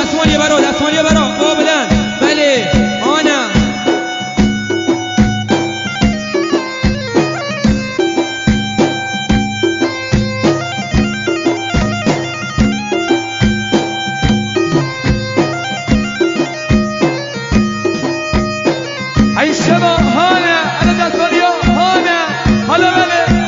دستمالی برا قابلن بله آنم ای شبا هانه انا دستمالی هانه حالا بله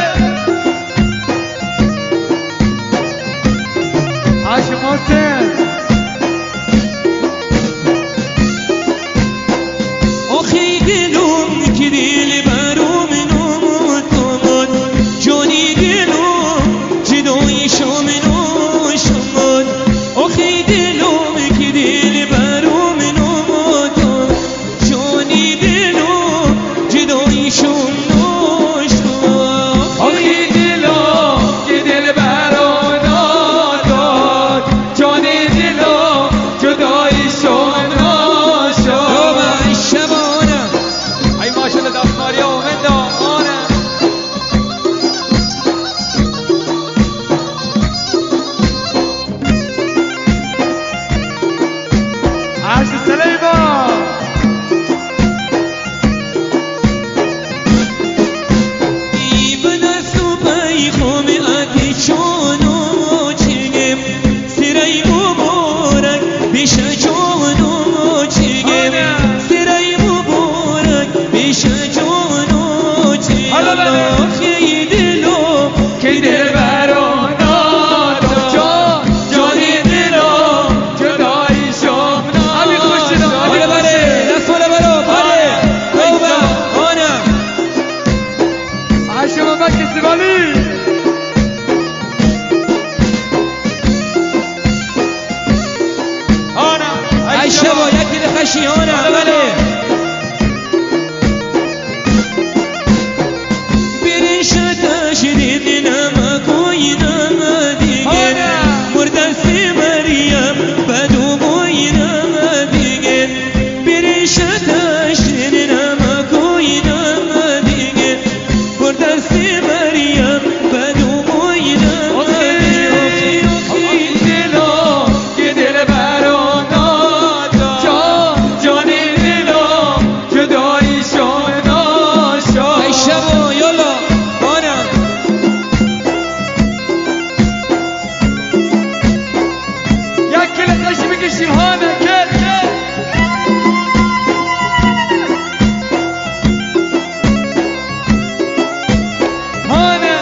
عاشق محسن آخی دلم که دل برام نامد جانی دلم جدای شام ناشد آخی دلم که دل برام نامد جانی دلم جدای شام ناشد آخی دلم که دل برام نامد جانی دلم جدای شام ناشد شبانم ای ماشاءالله دستمالی اومد آنه عاش سلیمان ای به دست و پای خام آتشانو چگم سرای مبارک بیش جانو چگم سرای مبارک بیش جانو چگم آخی دلو که دل برام ناداد جانی دلم جدای شام ناشد بله دست بالا برا بله توبه آنم عاش محمد کسوالی آنم ای شبا یک دل خشی آنم بله برش تشدید نمکوی نمدیگه مردست مریم بدو بوی نمدیگه برش تشدید نمکوی نمدیگه مردست مریم بدو بوی نمدیگه آخی دلم که دل برام ناداد جانی دلم جدای شام ناشد ای شبا یالا آنم یک کل قشی بکشیم هانه کل هانه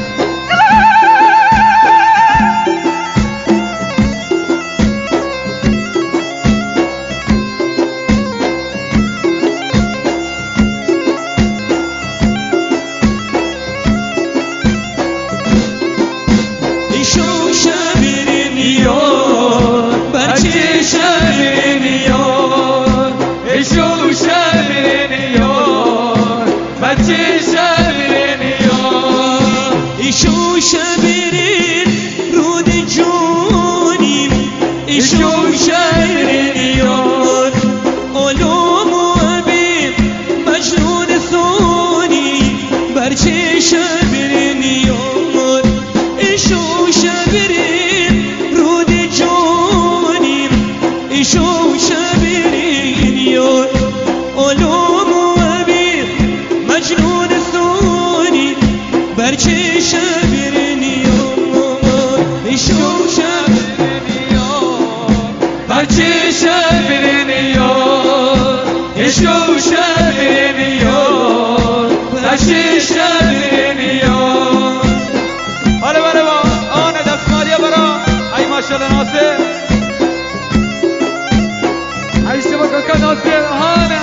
ایشو شبیرین یار بچه شبیرین یار ایشو شبیرین یار بچه شبیرین یار ایشو شبیرین رود جونیم ایشو شبیرین یار علوم و عبیم مجنون سونی برچه شبیرین یار ایشو شبیرین رود جونیم ایشو شبیرین یار علوم و عبیم مجنون سونی برچه شبیرین یار ایشو شبیرین یار بچه شبیرین یار ایشو شبیرین یار بچه شبیرین یار حالا بره با آن دستمالی برا ای ماشاءالله ناصر ای شما کاکا ناصر هانه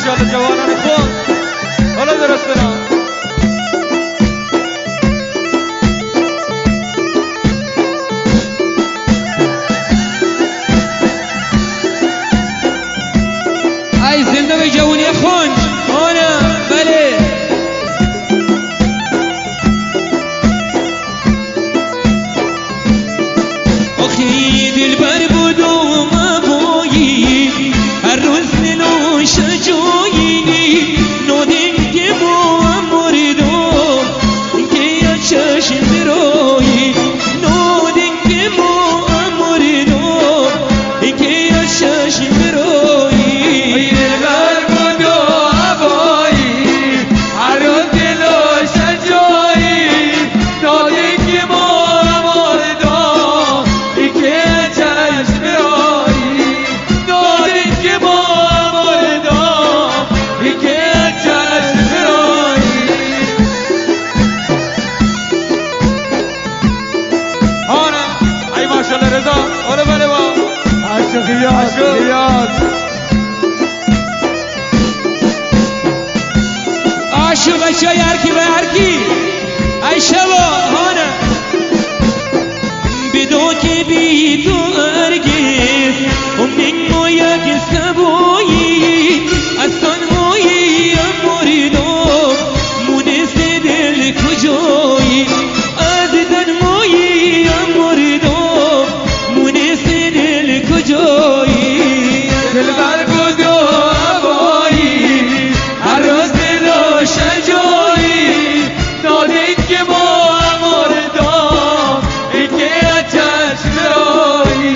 ماشاءالله جوانان خوب حالا درست برام ای زنده به جوانی خونج آنم بله آخی دلبر بود و مبایی هر روز نلوش جایی نودین که با مردم که یا چشم برایی نودین که با مردم که یا چشم برایی عاشق شای هرکی و هرکی ای شبا هانه بدو که بی تو ارگز من مایا که سبایی اصلا مایی مریدو مونست دل کجایی عزیزن مایی مریدو مونست دل کجایی دلبر بود و هوایی هر روز دل شجایی دادین که با مردم ای که چشم رایی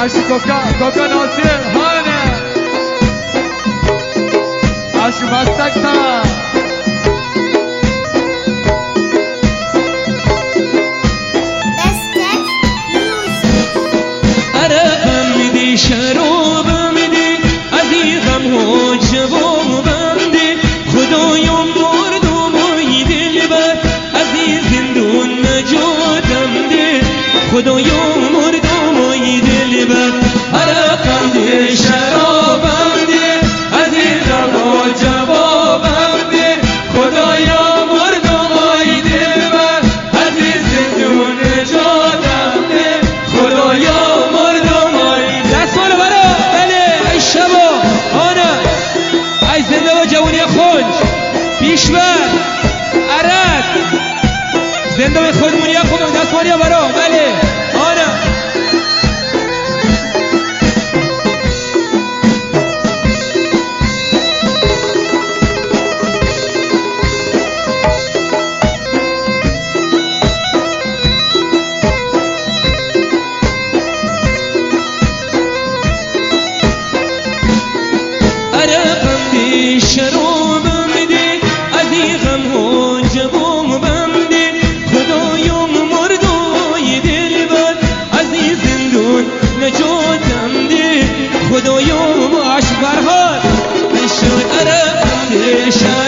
عشق کوکا ناصر هانه عشق مستک سما عرقم میدی شرابم میدی عزیزم و جوابم دی خدایم مردم و دلبر عزیز زندون نجاتم دی خدایم مردم و دلبر عرقم دی شرابم دی عزیزم و جوابم دی خدایم مردم و دلبر عزیز زندون نجاتم دی خدایم مردم و دست بالا برا بله ای شبا آنه ای زنده و جوانی خونج پیشور عرق زنده و خودمونی خودم دست بالا برا بله آنه عرقم دی شرابم دی عزیزم و جوابم دی خدایم مردای دلبر عزیز زندون نجاتم دی خدایم عشق فرهاد عرقم دی